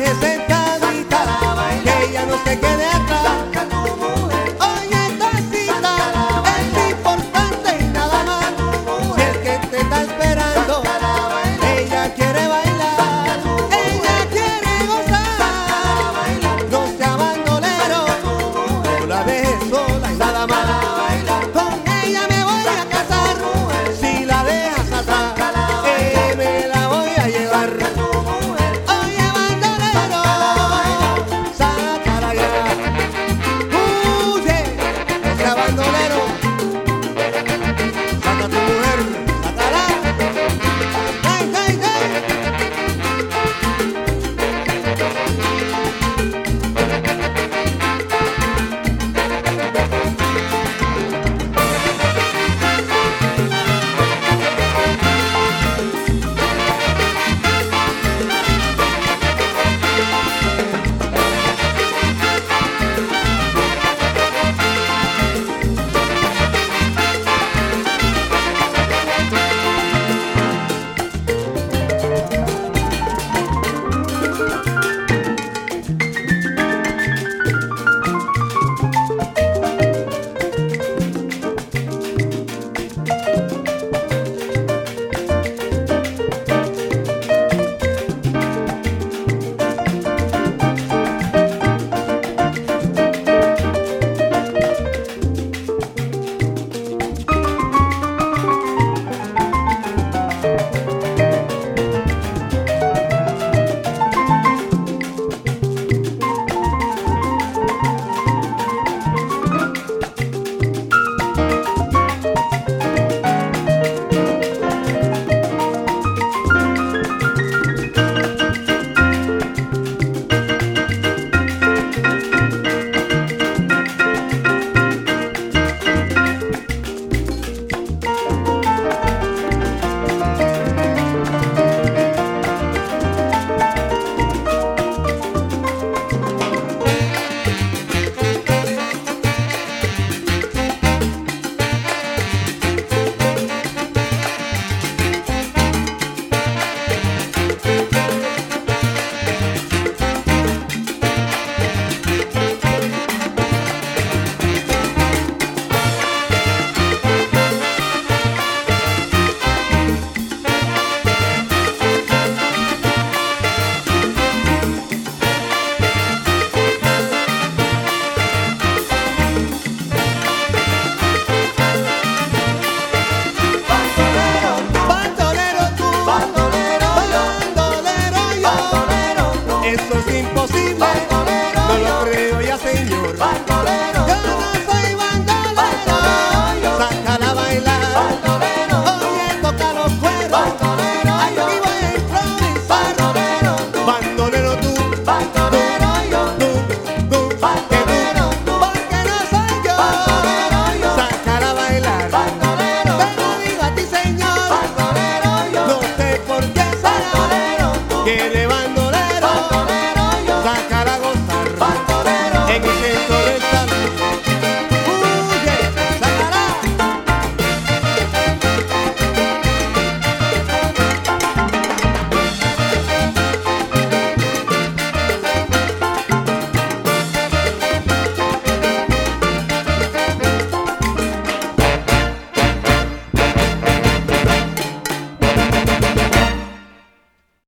dejes sentadita, que ella no se quede atrás. Oye, tacita, es importante y nada más. Si es que te está esperando, ella quiere bailar, ella quiere gozar. No sea bandolero, no la dejes sola y nada más. Con ella me voy a casar, si la dejas atrás, me la voy a llevar. Oye, bandolero, sácala ya. Huye, no sea bandolero, saca a tu mujer, sácala. ¡Hey, hey, hey! Bandolero tú, bandolero yo, eso es imposible, no lo creo ya, señor. Yo